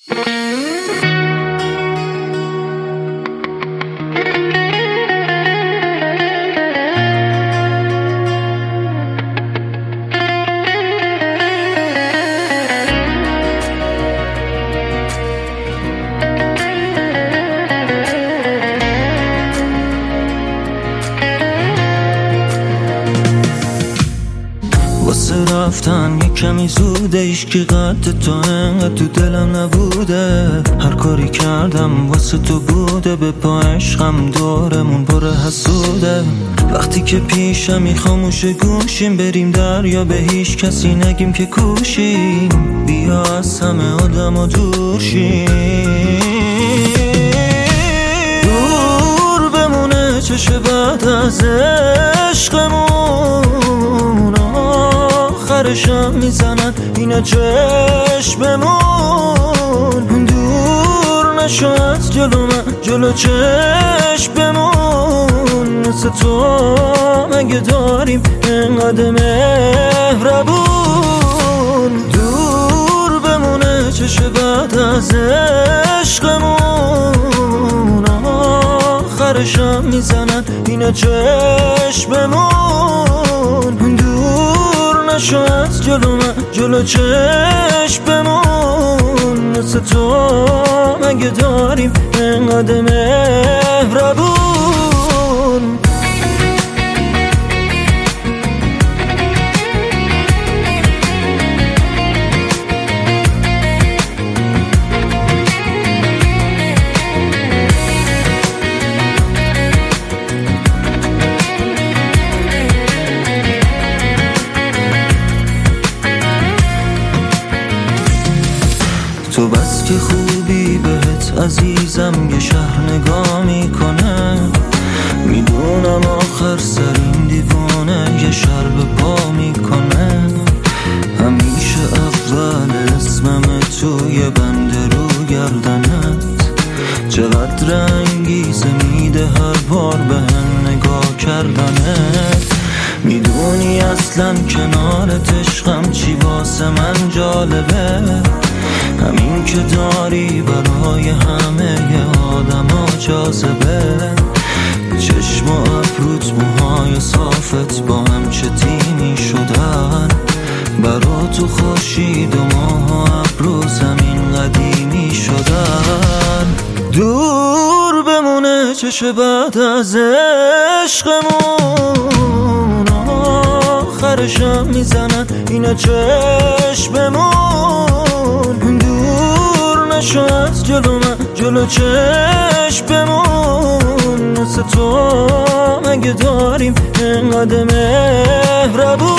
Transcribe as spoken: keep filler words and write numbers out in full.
رفتن یک کمی زوده، ایشکی قد تو انقدر تو دلم نبوده. هر کاری کردم واسه تو بوده، به پا عشقم دورمون پر حسوده. وقتی که پیشمی خاموش گوشیم، بریم دریا به هیچ کسی نگیم که کوشیم. بیا از همه آدم و دور شیم، دور بمونه چشه بعد از عشقمون. آخرشم میزنن اینه چشممون، دور نشو از جلو من، جلو چشممون. مثل تو مگه داریم انقدر مهربون؟ دور بمونه چشه بعد از عشقمون. آخرشم میزنن اینه چشممون، دور نشو از جلو من، جلو چشممون. مثل تو مگه داریم انقدر مهربون؟ تو بس که خوبی بهت عزیزم یه شهر نگاه میکنه. میدونم آخر سر این دیوانه یه شر به پا میکنه. همیشه اول اسمم توی بند رو گردنت. چقدر انگیزه میده هر بار به هم نگاه کردنت. میدونی اصلا کنارت عشقم چی واسه من جالبه. همین که داری برای همه آدم ها جاذبه. چشم و ابروت، موهای صافت با هم چه تیمی شدن. برا تو خورشید و ماه و ابرو زمین قدیمی شدن. دور بمونه چشه بعد از عشقمون. آخرشم میزنن اینه چشممون، دور نشو از جلو من، جلو چشممون. مثل تو مگه داریم انقدر مهربون؟